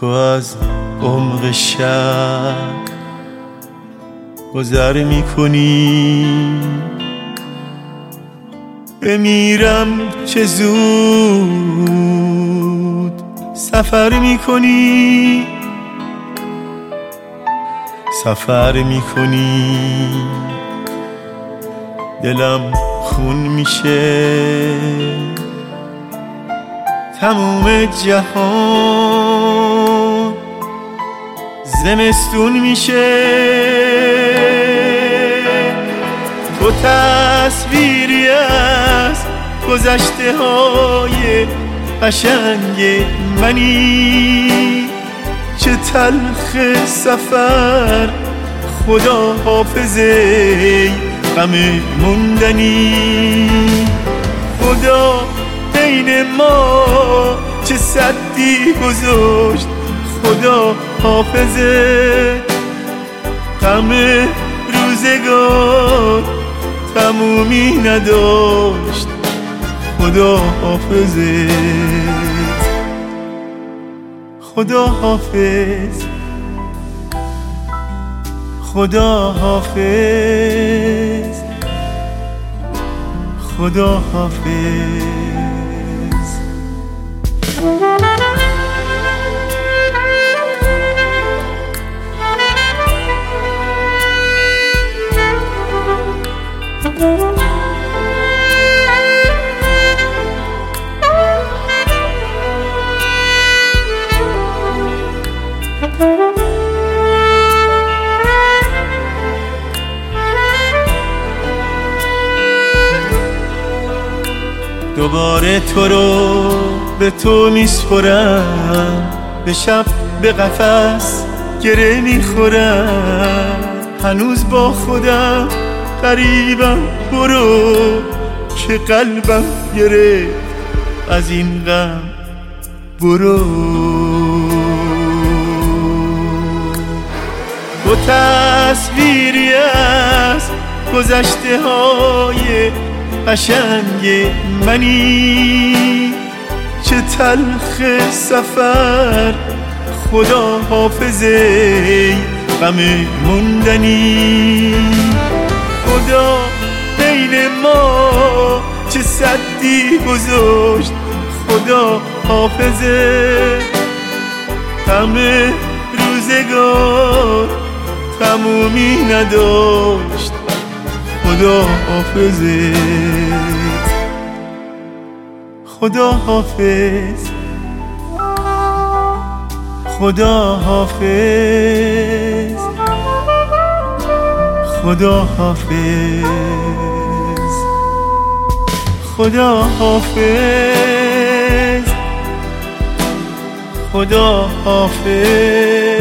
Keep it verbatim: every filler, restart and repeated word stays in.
تو از عمق شب گذر میکنی، بمیرم چه زود سفر میکنی، سفر میکنی دلم خون میشه، تموم جهان زمستون میشه. تو تصویری از گذشته های قشنگ منی، چه تلخ سفر خدا حافظه غم موندنی. خدا بین ما چه سدی گذاشت، خدا حافظه غم روزگار تمومی نداشت، خدا حافظه خدا حافظ خدا حافظ خدا حافظ. دوباره تو رو به تو میسپرم، به شب به قفس گره میخورم، هنوز با خودم غریبم، برو که قلبم گرفت از این غم، برو. تو تصویری از گذشته های قشنگ منی، چه تلخ سفر خدا حافظه غم موندنی. خدا بین ما چه سدی گذاشت، خدا حافظه غم روزگار تمومی نداشت، خدا حافظه خدا حافظ خدا حافظ خدا حافظ خدا حافظ خدا حافظ.